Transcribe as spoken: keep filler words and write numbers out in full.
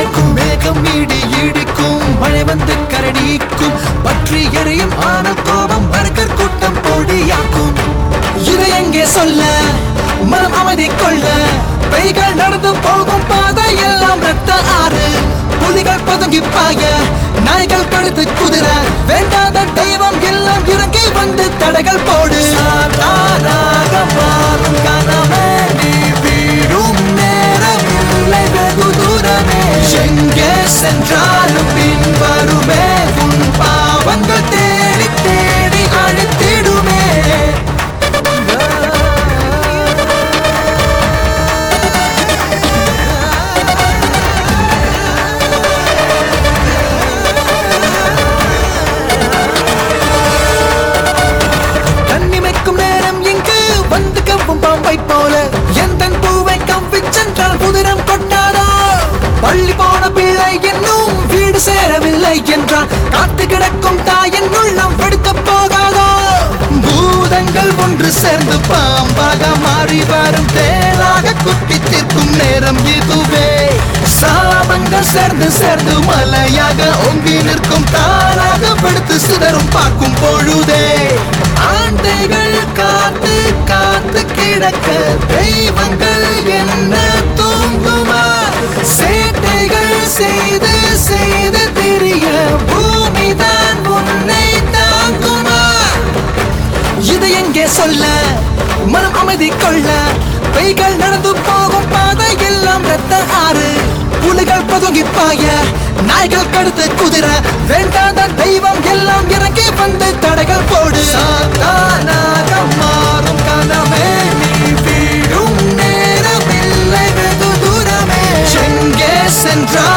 அடிக்கும் மேகம் இடி இடிக்கும் மழை வந்து கரடிக்கும் பற்றி எரியும் ஆனல் கோபம் பர்கர் கூட்டம் பொடியாக்கும் இதை எங்கே சொல்ல மனம் அமைதி கொள்ள கைகள் நடந்து போகும் பாதை எல்லாம் ரத்த ஆறு புலிகள் பதுங்கி பாய நாய்கள் கழுத்து குதிர வேண்டாத தெய்வம் எல்லாம் இறங்கி வந்து தடைகள் போடு சாதாரண மாறும் கனவே நீ வீடும் நேரமில்லை வெகு தூரமே எங்கே சென்றாலும் பின் வருமே உன் பாவங்கள் தேடி தேடி அழித்திடுமே பள்ளி போன பிள்ளை என்னும் வீடு சேரவில்லை என்றால் காத்து கிடக்கும் தாயின் உள்ளம் வெடிக்க போகாதோ பூதங்கள் ஒன்று சேர்ந்து பாம்பாக மாறி வரும் தேலாக குத்தி தீர்க்கும் நேரம் இதுவே சாபங்கள் சேர்ந்து சேர்ந்து மலையாக ஓங்கி நிற்கும் தானாக வெடித்து சிதறும் பார்க்கும் பொழுதே ஆண்டைகள் காத்து காத்து கிடக்க தெய்வங்கள் என்ன தூங்குமா சேட்டைகள் செய்து செய்து தெரிய பூமிதான் உன்னை தாங்குமா இது எங்கே சொல்ல மனம் அமைதி கொள்ள கைகள் நடந்து போகும் பாதை எல்லாம் ரத்த ஆறு புலிகள் பதுங்கி பாய நாய்கள் கடுத்து குதிர வேண்டாத தெய்வம் எல்லாம் இறங்கி வந்து தடைகள் போடு சாத்தானாக மாறும் கனவே நீ வீடும் நேரமில்லை வெகு தூரமே எங்கே சென்றால்